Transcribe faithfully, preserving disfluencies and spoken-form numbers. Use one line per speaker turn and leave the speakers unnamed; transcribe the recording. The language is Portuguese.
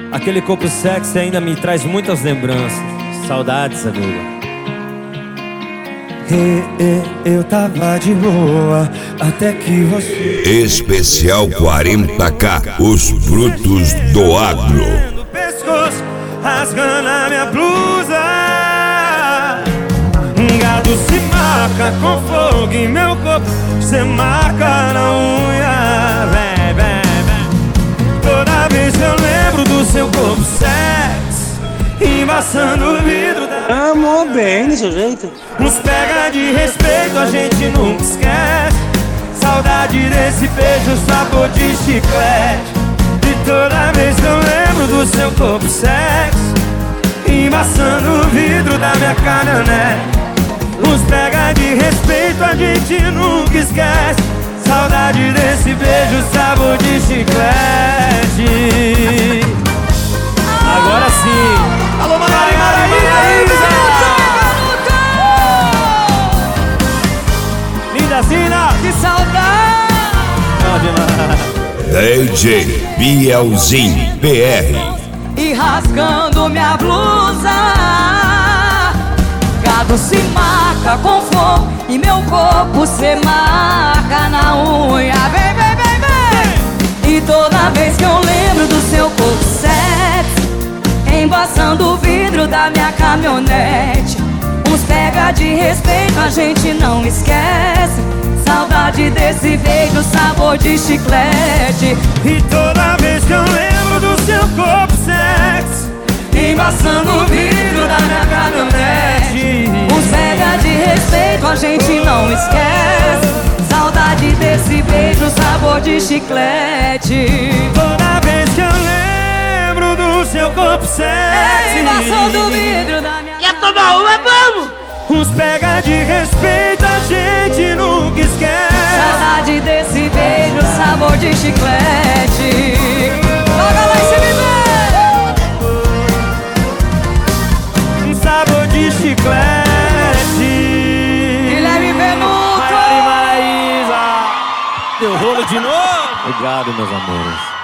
Aquele corpo sexy ainda me traz muitas lembranças. Saudades, amigo.
E, e, eu tava de boa até que você.
Especial quarenta K, os brutos do agro.
Pescoço, rasgando a minha blusa. Gado se marca com fogo em meu corpo. Cê marca na unha. Vem, vem, vem. Toda vez que eu lembro do seu corpo sexy, embaçando o vidro da...
Amor bem desse jeito.
Nos pega de respeito, a gente nunca esquece. Saudade desse beijo, sabor de chiclete. E toda vez que eu lembro do seu corpo sexy, embaçando o vidro da minha caminhonete. Nos pega de respeito, a gente nunca esquece. Saudade desse beijo, sabor de chiclete.
Agora sim.
Alô, Maraí, Maraí, linda Zina.
Que saudade!
D J Bielzinho P R.
E rasgando minha blusa, gado se marca com fogo e meu corpo se marca na unha. Vem, vem, vem, vem! E toda vez que eu lembro do seu corpo sexy, embaçando o vidro da minha caminhonete. Uns pega de respeito, a gente não esquece. Saudade desse beijo, sabor de chiclete.
E toda vez que eu lembro do seu corpo sexy,
embaçando o vidro da minha caminhonete. Uns pega de respeito, a gente não esquece. Saudade desse beijo, sabor de chiclete.
toda vez que eu lembro do seu corpo sexy,
Embaçando o vidro da minha...
Quer tomar uma, vamos?
uns pega de respeito, a gente nunca esquece.
Saudade desse beijo, sabor de chiclete. Joga lá esse bebê.
Sabor de chiclete.
Guilherme Benuto.
Maraí, Maraísa.
Deu rolo de novo. Obrigado, meus amores.